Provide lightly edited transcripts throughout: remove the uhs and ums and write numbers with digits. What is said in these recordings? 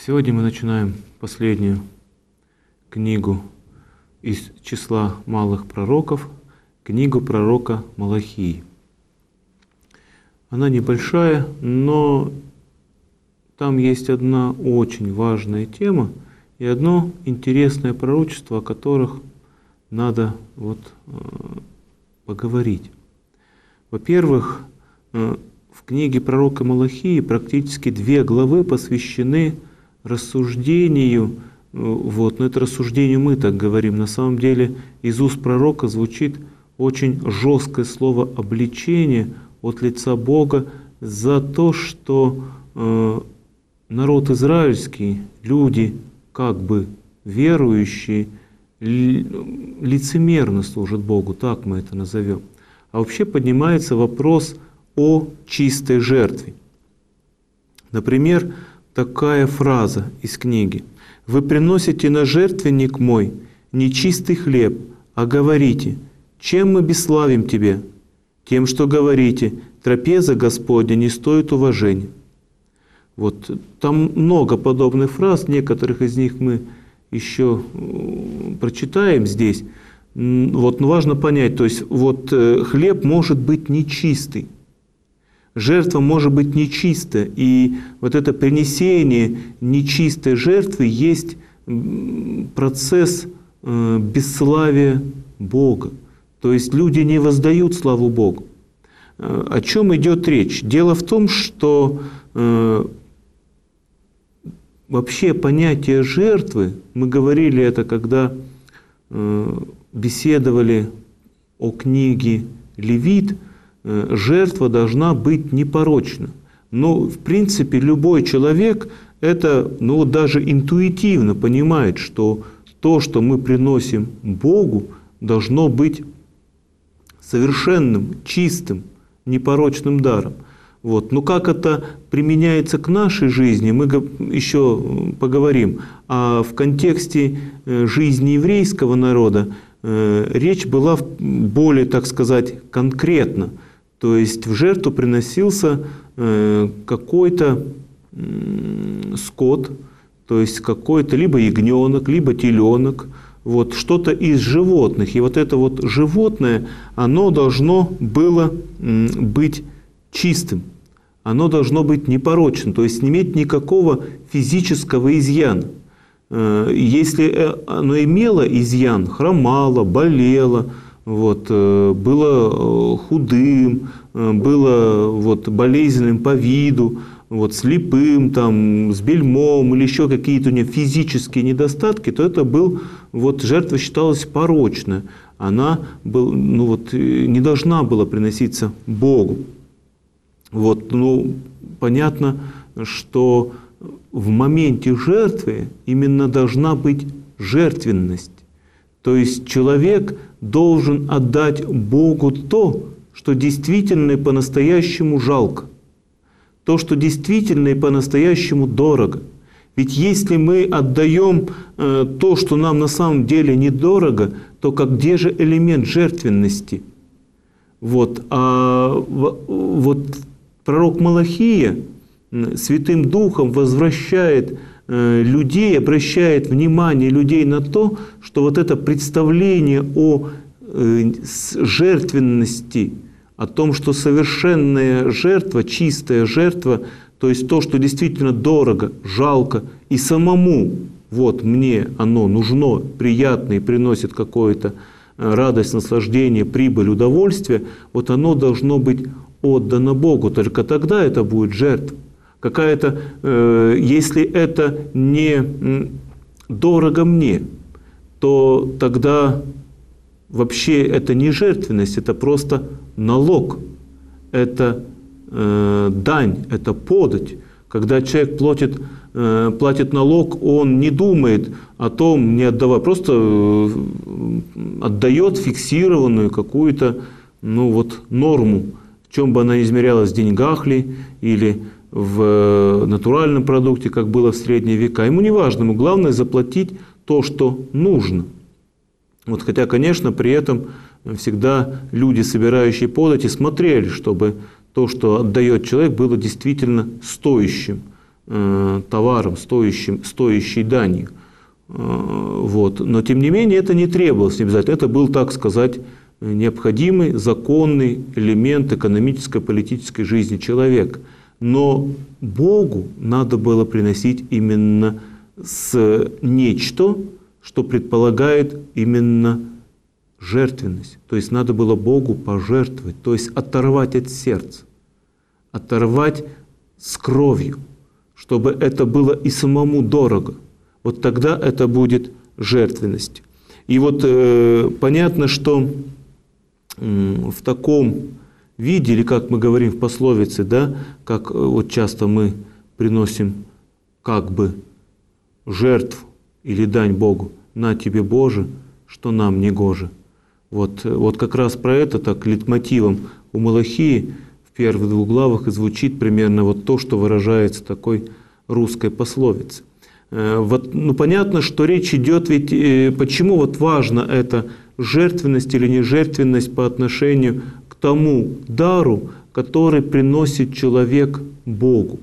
Сегодня мы начинаем последнюю книгу из числа малых пророков, книгу пророка Малахии. Она небольшая, но там есть одна очень важная тема и одно интересное пророчество, о которых надо поговорить. Во-первых, в книге пророка Малахии практически 2 главы посвящены рассуждению, но это рассуждению мы так говорим, на самом деле из уст пророка звучит очень жесткое слово обличение от лица Бога за то, что народ израильский, люди как бы верующие, лицемерно служат Богу, так мы это назовем. А вообще поднимается вопрос о чистой жертве. Например, такая фраза из книги: «Вы приносите на жертвенник мой нечистый хлеб, а говорите: чем мы бесславим Тебе? Тем, что говорите: трапеза Господня не стоит уважения». Там много подобных фраз, некоторых из них мы еще прочитаем здесь. Но важно понять, то есть хлеб может быть нечистый. Жертва может быть нечистая, и это принесение нечистой жертвы есть процесс бесславия Бога. То есть люди не воздают славу Богу. О чем идет речь? Дело в том, что вообще понятие жертвы, мы говорили это, когда беседовали о книге Левит, жертва должна быть непорочна. Но, в принципе, любой человек это, даже интуитивно понимает, что то, что мы приносим Богу, должно быть совершенным, чистым, непорочным даром. Но как это применяется к нашей жизни, мы еще поговорим. А в контексте жизни еврейского народа речь была более, так сказать, конкретно. То есть в жертву приносился какой-то скот, то есть какой-то либо ягненок, либо теленок, что-то из животных. И это животное, оно должно было быть чистым, оно должно быть непорочным, то есть не иметь никакого физического изъяна. Если оно имело изъян, хромало, болело, было худым, было болезненным по виду, слепым, с бельмом или еще какие-то у него физические недостатки, то это жертва считалась порочной. Она не должна была приноситься Богу. Понятно, что в моменте жертвы именно должна быть жертвенность. То есть человек должен отдать Богу то, что действительно и по-настоящему жалко, то, что действительно и по-настоящему дорого. Ведь если мы отдаем то, что нам на самом деле недорого, то где же элемент жертвенности? Пророк Малахия Святым Духом возвращает людей, обращает внимание людей на то, что это представление о жертвенности, о том, что совершенная жертва, чистая жертва, то есть то, что действительно дорого, жалко, и самому мне оно нужно, приятно и приносит какую-то радость, наслаждение, прибыль, удовольствие, оно должно быть отдано Богу. Только тогда это будет жертва. Если это не дорого мне, то тогда вообще это не жертвенность, это просто налог, это дань, это подать. Когда человек платит налог, он не думает о том, не отдавая, просто отдает фиксированную какую-то норму, в чем бы она измерялась, в деньгах ли или в натуральном продукте, как было в средние века. Ему не важно, ему главное заплатить то, что нужно. Хотя, конечно, при этом всегда люди, собирающие подати, смотрели, чтобы то, что отдает человек, было действительно стоящим товаром, стоящей данью. Вот. Но тем не менее это не требовалось обязательно. Это был, так сказать, необходимый, законный элемент экономической, политической жизни человека. Но Богу надо было приносить именно с нечто, что предполагает именно жертвенность. То есть надо было Богу пожертвовать, то есть оторвать от сердца, оторвать с кровью, чтобы это было и самому дорого. Вот тогда это будет жертвенность. И вот понятно, что в таком виде, или как мы говорим в пословице, да, как вот часто мы приносим как бы жертву или дань Богу: «На тебе, Боже, что нам не гоже». Вот как раз про это так лейтмотивом у Малахии в первых 2 главах и звучит примерно вот то, что выражается такой русской пословицей. Ну, понятно, что речь идет, ведь почему вот важна эта жертвенность или нежертвенность по отношению к тому дару, который приносит человек Богу.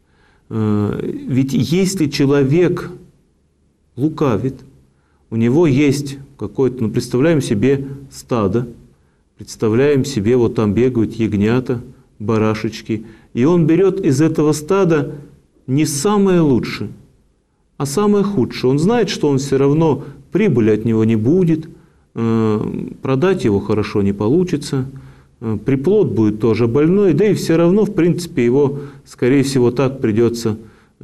Ведь если человек лукавит, у него есть какое-то, представляем себе стадо, представляем себе, вот там бегают ягнята, барашечки, и он берет из этого стада не самое лучшее, а самое худшее. Он знает, что он все равно прибыли от него не будет, продать его хорошо не получится, приплод будет тоже больной, да и все равно, в принципе, его, скорее всего, так придется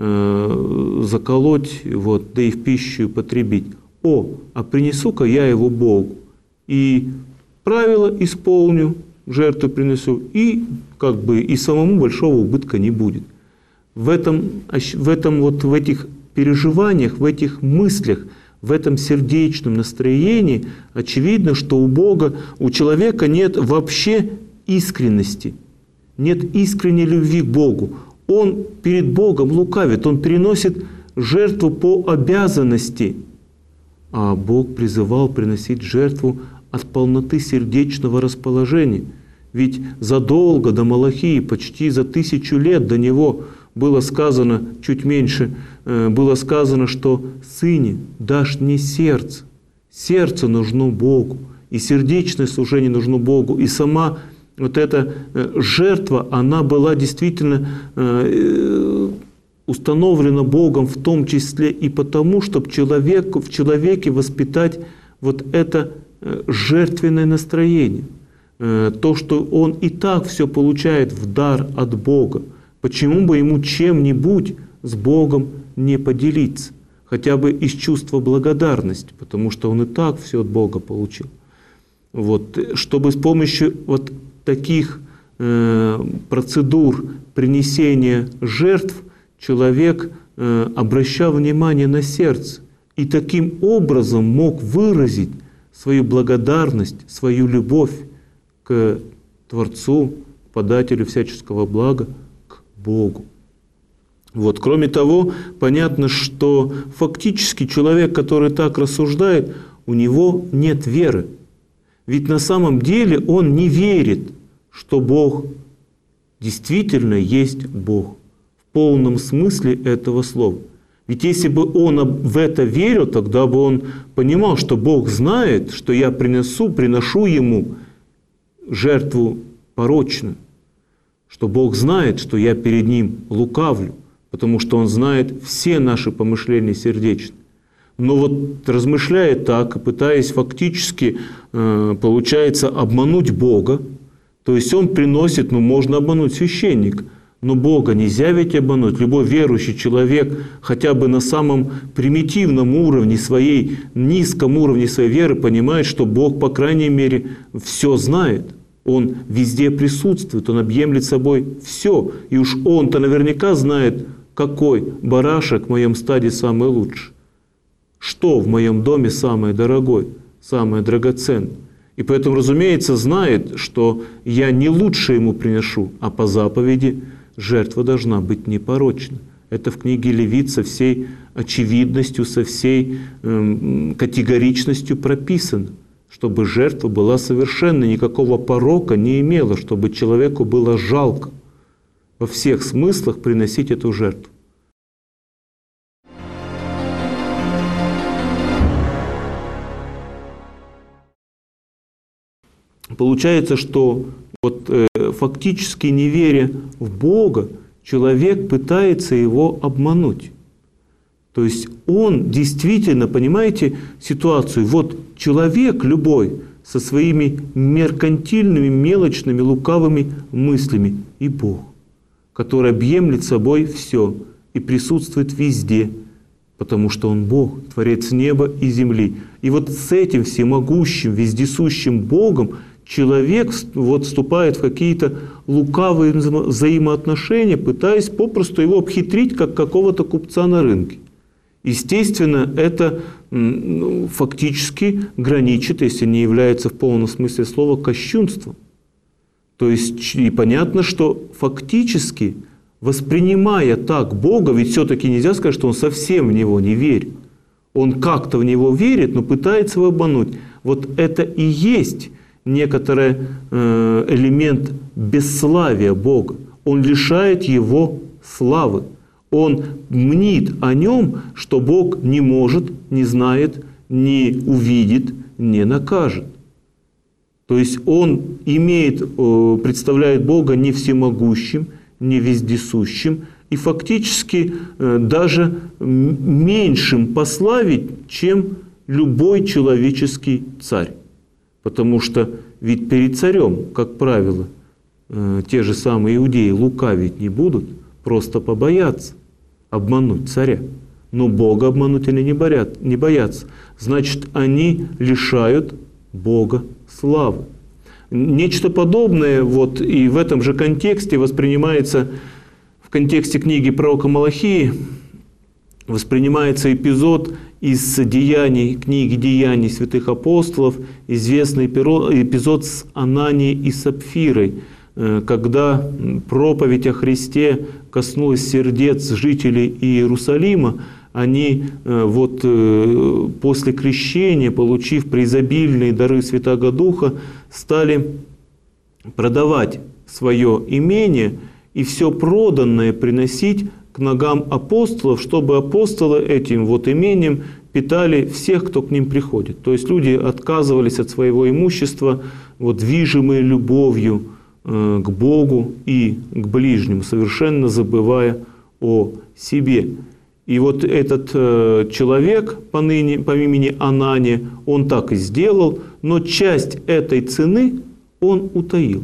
заколоть, вот, да и в пищу потребить. А принесу-ка я его Богу, и правило исполню, жертву принесу, и как бы и самому большого убытка не будет. В этих переживаниях, в этих мыслях, в этом сердечном настроении очевидно, что у Бога, у человека нет вообще искренности, нет искренней любви к Богу. Он перед Богом лукавит, он переносит жертву по обязанности, а Бог призывал приносить жертву от полноты сердечного расположения. Ведь задолго до Малахии, почти за 1000 лет до него, было сказано, чуть меньше, было сказано, что «Сыне, дашь мне сердце». Сердце нужно Богу, и сердечное служение нужно Богу, и сама вот эта жертва, она была действительно установлена Богом в том числе и потому, чтобы в человеке воспитать вот это жертвенное настроение. То, что он и так все получает в дар от Бога. Почему бы ему чем-нибудь с Богом не поделиться? Хотя бы из чувства благодарности, потому что он и так все от Бога получил. Вот, чтобы с помощью вот таких процедур принесения жертв человек обращал внимание на сердце и таким образом мог выразить свою благодарность, свою любовь к Творцу, к подателю всяческого блага, к Богу. Вот. Кроме того, понятно, что фактически человек, который так рассуждает, у него нет веры. Ведь на самом деле он не верит, что Бог действительно есть Бог в полном смысле этого слова. Ведь если бы он в это верил, тогда бы он понимал, что Бог знает, что я приношу Ему жертву порочную, что Бог знает, что я перед Ним лукавлю, потому что Он знает все наши помышления сердечные. Но вот размышляя так, пытаясь фактически, получается, обмануть Бога, то есть он приносит, можно обмануть священника, но Бога нельзя ведь обмануть. Любой верующий человек хотя бы на самом примитивном уровне своей, низком уровне своей веры понимает, что Бог, по крайней мере, все знает. Он везде присутствует, Он объемлет собой все. И уж Он-то наверняка знает, какой барашек в моем стаде самый лучший, что в моем доме самое дорогое, самое драгоценное. И поэтому, разумеется, знает, что я не лучше Ему приношу, а по заповеди жертва должна быть непорочна. Это в книге Левит со всей очевидностью, со всей категоричностью прописано, чтобы жертва была совершенна, никакого порока не имела, чтобы человеку было жалко во всех смыслах приносить эту жертву. получается, что вот, фактически не веря в Бога, человек пытается его обмануть. То есть он действительно, понимаете ситуацию, вот человек любой со своими меркантильными, мелочными, лукавыми мыслями и Бог, который объемлет собой все и присутствует везде, потому что Он Бог, Творец неба и земли. И вот с этим всемогущим, вездесущим Богом человек вот вступает в какие-то лукавые взаимоотношения, пытаясь попросту его обхитрить, как какого-то купца на рынке. Естественно, это фактически граничит, если не является в полном смысле слова, кощунством. То есть и понятно, что фактически, воспринимая так Бога, ведь все-таки нельзя сказать, что он совсем в Него не верит. Он как-то в Него верит, но пытается его обмануть. Вот это и есть некоторый элемент бесславия Бога. Он лишает Его славы. Он мнит о Нем, что Бог не может, не знает, не увидит, не накажет. То есть он представляет Бога не всемогущим, не вездесущим и фактически даже меньшим по славе, чем любой человеческий царь. Потому что ведь перед царем, как правило, те же самые иудеи лукавить не будут, просто побоятся обмануть царя. Но Бога обмануть они не боятся. Значит, они лишают Бога славы. Нечто подобное вот и в этом же контексте воспринимается, в контексте книги пророка Малахии, воспринимается эпизод из книги «Деяний святых апостолов», известный эпизод с Ананией и Сапфирой, когда проповедь о Христе коснулась сердец жителей Иерусалима. Они вот после крещения, получив преизобильные дары Святаго Духа, стали продавать свое имение и все проданное приносить к ногам апостолов, чтобы апостолы этим вот имением питали всех, кто к ним приходит. То есть люди отказывались от своего имущества, вот, движимые любовью к Богу и к ближнему, совершенно забывая о себе. И вот этот человек по имени Анания, он так и сделал, но часть этой цены он утаил.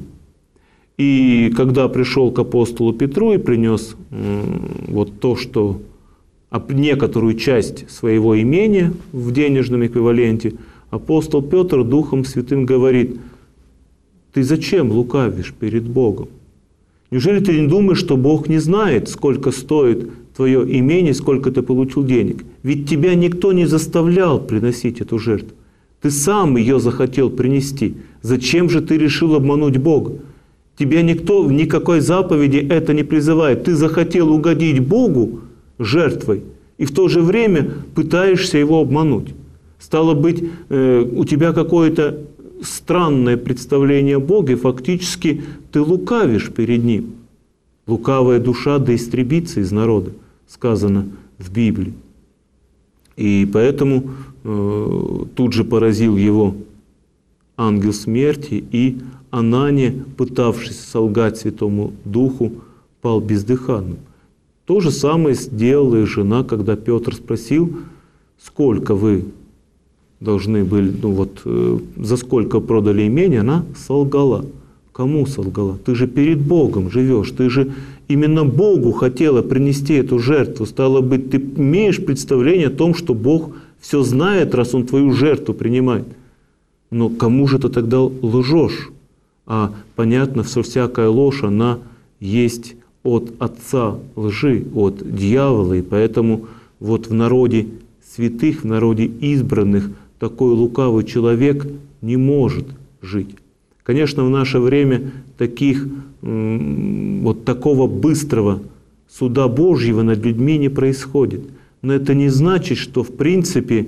И когда пришел к апостолу Петру и принес вот то, что некоторую часть своего имения в денежном эквиваленте, апостол Петр Духом Святым говорит: «Ты зачем лукавишь перед Богом? Неужели ты не думаешь, что Бог не знает, сколько стоит твое имение, сколько ты получил денег? Ведь тебя никто не заставлял приносить эту жертву. Ты сам ее захотел принести. Зачем же ты решил обмануть Бога? Тебя никто в никакой заповеди это не призывает. Ты захотел угодить Богу жертвой и в то же время пытаешься его обмануть. Стало быть, у тебя какое-то странное представление о Боге, фактически ты лукавишь перед Ним. Лукавая душа да истребится из народа, сказано в Библии. И поэтому тут же поразил его ангел смерти, и Анания, пытавшись солгать Святому Духу, пал бездыханным. То же самое сделала и жена, когда Петр спросил: сколько вы должны были, за сколько продали имение, она солгала. Кому солгала? Ты же перед Богом живешь, ты же именно Богу хотела принести эту жертву. Стало быть, ты имеешь представление о том, что Бог все знает, раз Он твою жертву принимает. Но кому же ты тогда лжешь? А понятно, что всякая ложь, она есть от отца лжи, от дьявола. И поэтому вот в народе святых, в народе избранных такой лукавый человек не может жить. Конечно, в наше время такого быстрого суда Божьего над людьми не происходит. Но это не значит, что в принципе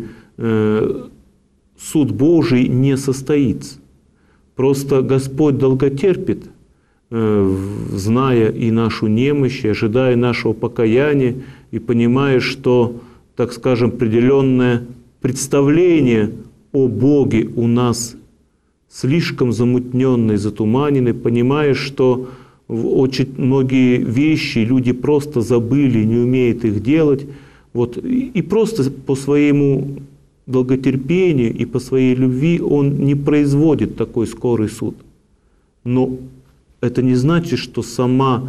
суд Божий не состоится. Просто Господь долготерпит, зная и нашу немощь, и ожидая нашего покаяния, и понимая, что, так скажем, определенное представление о Боге у нас слишком замутненный, затуманенный, понимаешь, что очень многие вещи люди просто забыли, не умеют их делать. Вот, и просто по своему долготерпению и по своей любви он не производит такой скорый суд. Но это не значит, что сама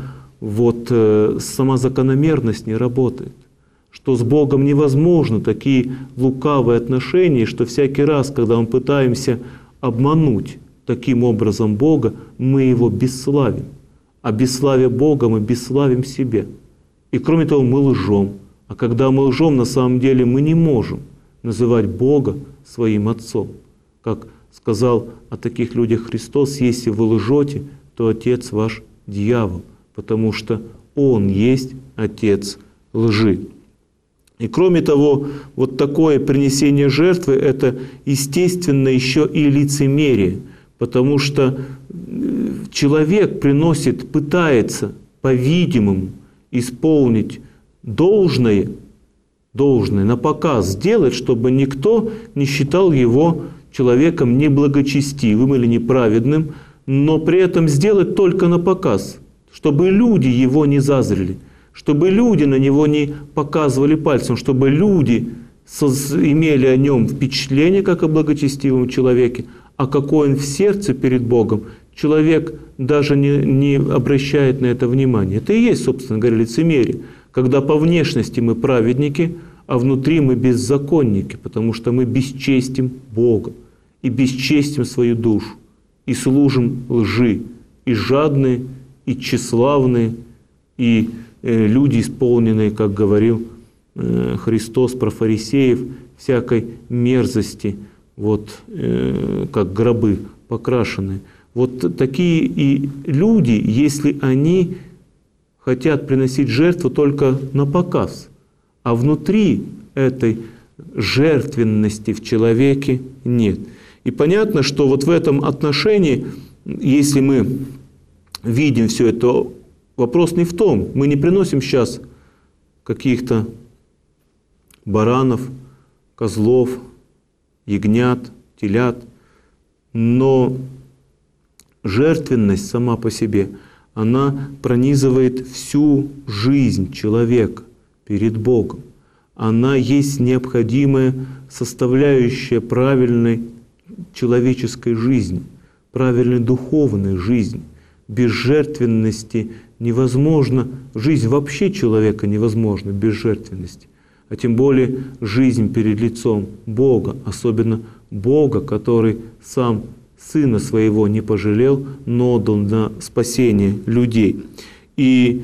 закономерность не работает. Что с Богом невозможно такие лукавые отношения, что всякий раз, когда мы пытаемся обмануть таким образом Бога, мы Его бесславим. А бесславя Бога мы бесславим себя. И кроме того, мы лжем. А когда мы лжем, на самом деле мы не можем называть Бога своим Отцом. Как сказал о таких людях Христос: если вы лжете, то отец ваш дьявол, потому что он есть отец лжи. И кроме того, вот такое принесение жертвы – это, естественно, еще и лицемерие, потому что человек пытается, по-видимому, исполнить должное на показ сделать, чтобы никто не считал его человеком неблагочестивым или неправедным, но при этом сделать только на показ, чтобы люди его не зазрели, чтобы люди на него не показывали пальцем, чтобы люди имели о нем впечатление, как о благочестивом человеке, а какой он в сердце перед Богом, человек даже не обращает на это внимания. Это и есть, собственно говоря, лицемерие, когда по внешности мы праведники, а внутри мы беззаконники, потому что мы бесчестим Бога и бесчестим свою душу, и служим лжи, и жадные, и тщеславные, и люди, исполненные, как говорил Христос про фарисеев, всякой мерзости, как гробы покрашенные. Вот такие и люди, если они хотят приносить жертву только на показ, а внутри этой жертвенности в человеке нет. И понятно, что вот в этом отношении, если мы видим все это, вопрос не в том, мы не приносим сейчас каких-то баранов, козлов, ягнят, телят, но жертвенность сама по себе, она пронизывает всю жизнь человека перед Богом. Она есть необходимая составляющая правильной человеческой жизни, правильной духовной жизни. Без жертвенности невозможно, жизнь вообще человека невозможна без жертвенности, а тем более жизнь перед лицом Бога, особенно Бога, который сам Сына Своего не пожалел, но отдал на спасение людей. И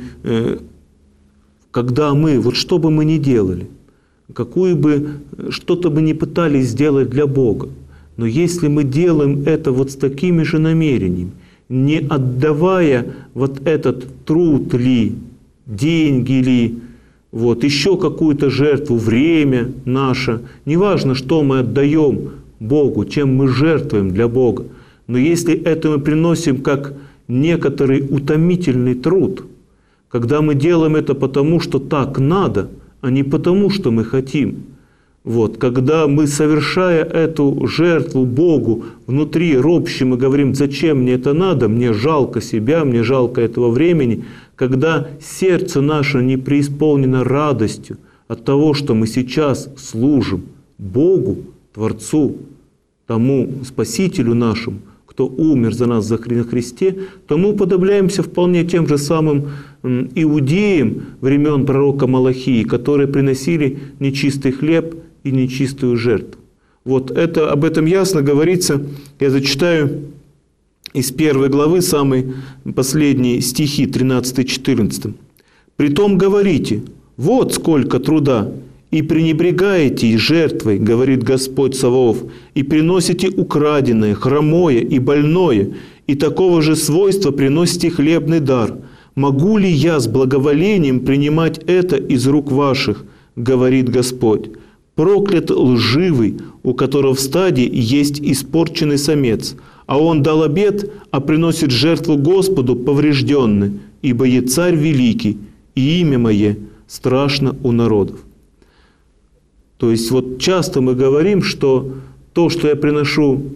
когда мы, что бы мы ни делали, что-то бы ни пытались сделать для Бога, но если мы делаем это с такими же намерениями, не отдавая этот труд ли, деньги ли, еще какую-то жертву, время наше, неважно, что мы отдаем Богу, чем мы жертвуем для Бога, но если это мы приносим как некоторый утомительный труд, когда мы делаем это потому, что так надо, а не потому, что мы хотим, когда мы, совершая эту жертву Богу, внутри ропщим и говорим: зачем мне это надо, мне жалко себя, мне жалко этого времени, когда сердце наше не преисполнено радостью от того, что мы сейчас служим Богу, Творцу, тому Спасителю нашему, кто умер за нас на Христе, то мы уподобляемся вполне тем же самым иудеям времен пророка Малахии, которые приносили нечистый хлеб и нечистую жертву. Об этом ясно говорится. Я зачитаю из 1 главы, самые последние стихи, 13-14. «Притом говорите: вот сколько труда, и пренебрегаете жертвой, говорит Господь Саваоф, и приносите украденное, хромое и больное, и такого же свойства приносите хлебный дар. Могу ли я с благоволением принимать это из рук ваших, говорит Господь? Проклят лживый, у которого в стаде есть испорченный самец, а он дал обет, а приносит жертву Господу поврежденный, ибо е царь великий, и имя мое страшно у народов». То есть часто мы говорим, что то, что я приношу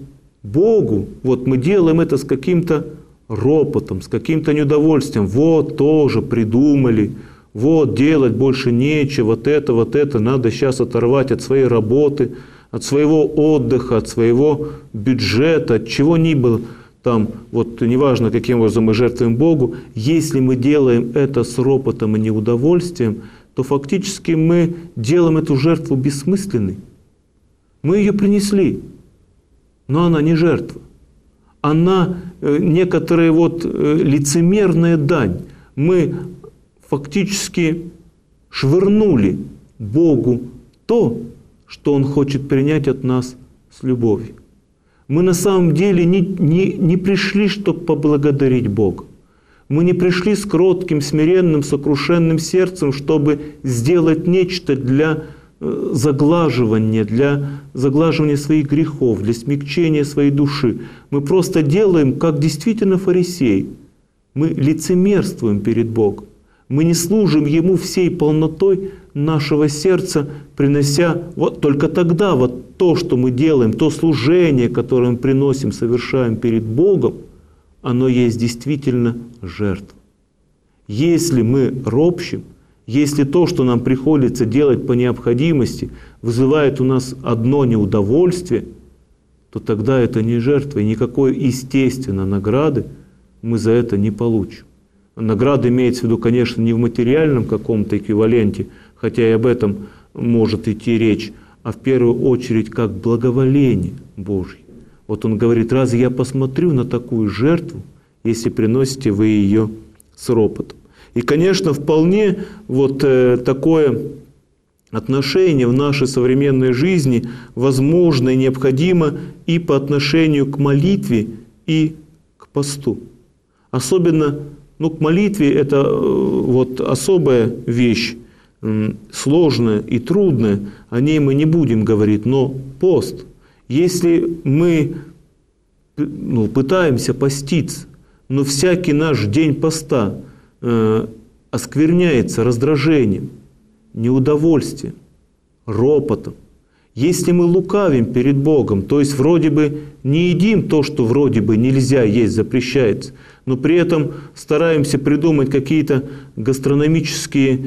Богу вот мы делаем это с каким-то ропотом, с каким-то неудовольствием. Вот тоже придумали, вот делать больше нечего, вот это надо сейчас оторвать от своей работы, от своего отдыха, от своего бюджета, от чего ни было. Там, вот неважно, каким образом мы жертвуем Богу, если мы делаем это с ропотом и неудовольствием, то фактически мы делаем эту жертву бессмысленной. Мы ее принесли, но она не жертва. Она некоторая вот лицемерная дань. Мы фактически швырнули Богу то, что Он хочет принять от нас с любовью. Мы на самом деле не пришли, чтобы поблагодарить Бога. Мы не пришли с кротким, смиренным, сокрушенным сердцем, чтобы сделать нечто для заглаживания своих грехов, для смягчения своей души. Мы просто делаем, как действительно фарисеи. Мы лицемерствуем перед Богом. Мы не служим Ему всей полнотой нашего сердца, принося вот только тогда вот то, что мы делаем, то служение, которое мы приносим, совершаем перед Богом, оно есть действительно жертва. Если мы ропщим, если то, что нам приходится делать по необходимости, вызывает у нас одно неудовольствие, то тогда это не жертва, и никакой естественной награды мы за это не получим. Награда имеется в виду, конечно, не в материальном каком-то эквиваленте, хотя и об этом может идти речь, а в первую очередь как благоволение Божье. Вот он говорит: разве я посмотрю на такую жертву, если приносите вы ее с ропотом? И, конечно, вполне вот такое отношение в нашей современной жизни возможно и необходимо и по отношению к молитве, и к посту. Особенно, к молитве это вот особая вещь, сложная и трудная, о ней мы не будем говорить, но пост, если мы пытаемся поститься, но всякий наш день поста оскверняется раздражением, неудовольствием, ропотом. Если мы лукавим перед Богом, то есть вроде бы не едим то, что вроде бы нельзя есть, запрещается, но при этом стараемся придумать какие-то гастрономические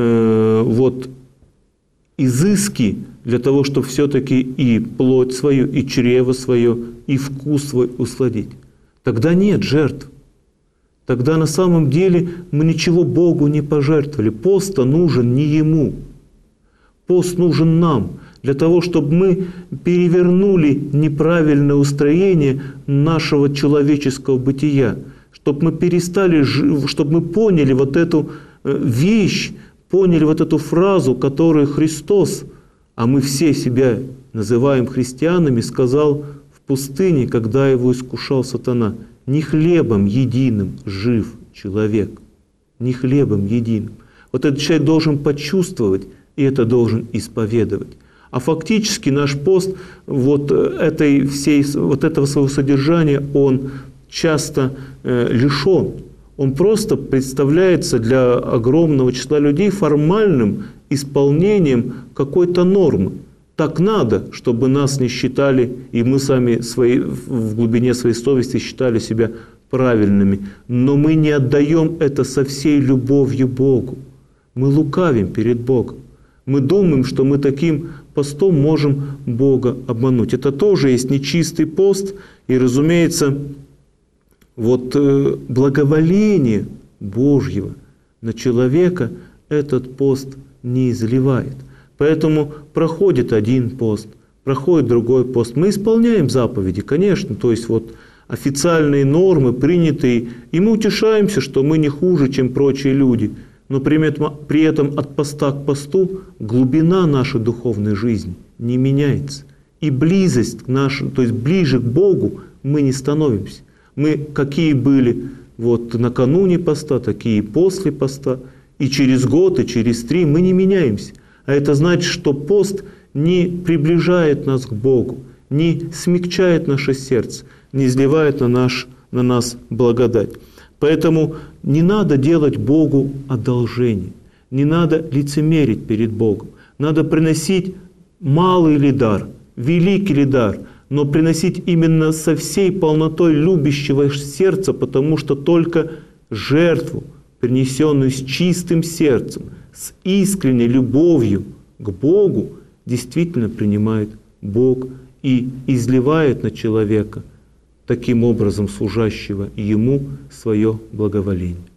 изыски для того, чтобы все-таки и плоть свою, и чрево свое, и вкус свой усладить, тогда нет жертв. Тогда на самом деле мы ничего Богу не пожертвовали. Пост нужен не Ему. Пост нужен нам, для того, чтобы мы перевернули неправильное устроение нашего человеческого бытия, чтобы мы перестали, чтобы мы поняли вот эту вещь, поняли вот эту фразу, которую Христос, а мы все себя называем христианами, сказал в пустыне, когда его искушал сатана: «Не хлебом единым жив человек, не хлебом единым». Вот этот человек должен почувствовать, и это должен исповедовать. А фактически наш пост этого своего содержания, он часто лишен. Он просто представляется для огромного числа людей формальным исполнением какой-то нормы. Так надо, чтобы нас не считали, и мы сами в глубине своей совести считали себя правильными. Но мы не отдаем это со всей любовью Богу. Мы лукавим перед Богом. Мы думаем, что мы таким постом можем Бога обмануть. Это тоже есть нечистый пост, и, разумеется, благоволение Божьего на человека этот пост не изливает. Поэтому проходит один пост, проходит другой пост. Мы исполняем заповеди, конечно, то есть официальные нормы принятые, и мы утешаемся, что мы не хуже, чем прочие люди. Но при этом от поста к посту глубина нашей духовной жизни не меняется. И близость наша, то есть ближе к Богу мы не становимся. Мы какие были накануне поста, такие и после поста, и через год, и через 3 мы не меняемся. А это значит, что пост не приближает нас к Богу, не смягчает наше сердце, не изливает на нас благодать. Поэтому не надо делать Богу одолжение, не надо лицемерить перед Богом. Надо приносить малый ли дар, великий ли дар, но приносить именно со всей полнотой любящего сердца, потому что только жертву, принесенную с чистым сердцем, с искренней любовью к Богу, действительно принимает Бог и изливает на человека, таким образом служащего Ему, свое благоволение.